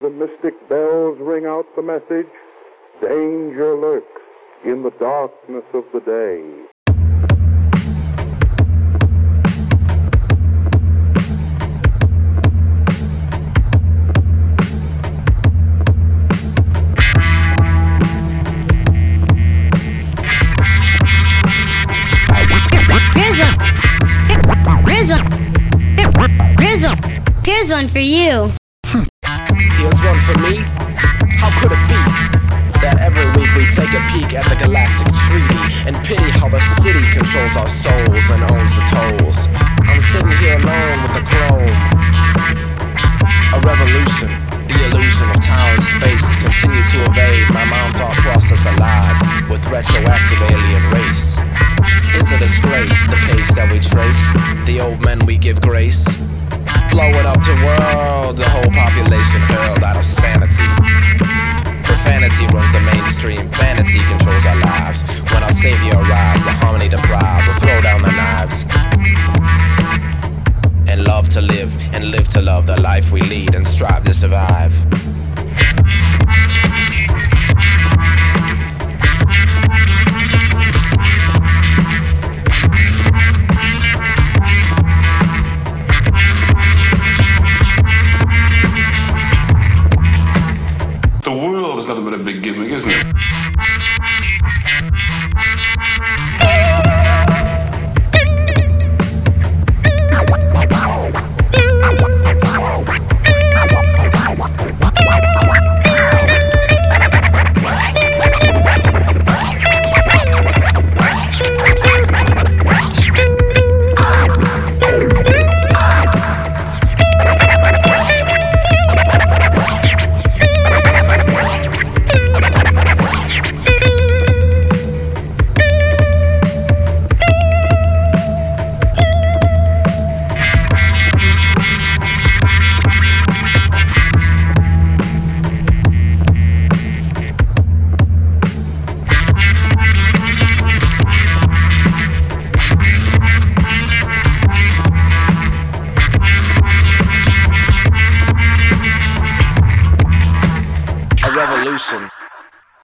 the mystic bells ring out the message, danger lurks in the darkness of the day. Here's one for you. Here's one for me. How could it be that every week we take a peek at the galactic treaty and pity how the city controls our souls and owns the tolls? I'm sitting here alone with the chrome. A revolution, the illusion of time and space continue to evade my mind thought process alive with retroactive alien race. It's a disgrace, the pace that we trace, the old men we give grace. Blowing up the world, the whole population hurled out of sanity. Profanity runs the mainstream, vanity controls our lives. When our savior arrives, the harmony deprived will throw down the knives. And love to live, and live to love the life we lead, and strive to survive. The world is nothing but a big gimmick, isn't it?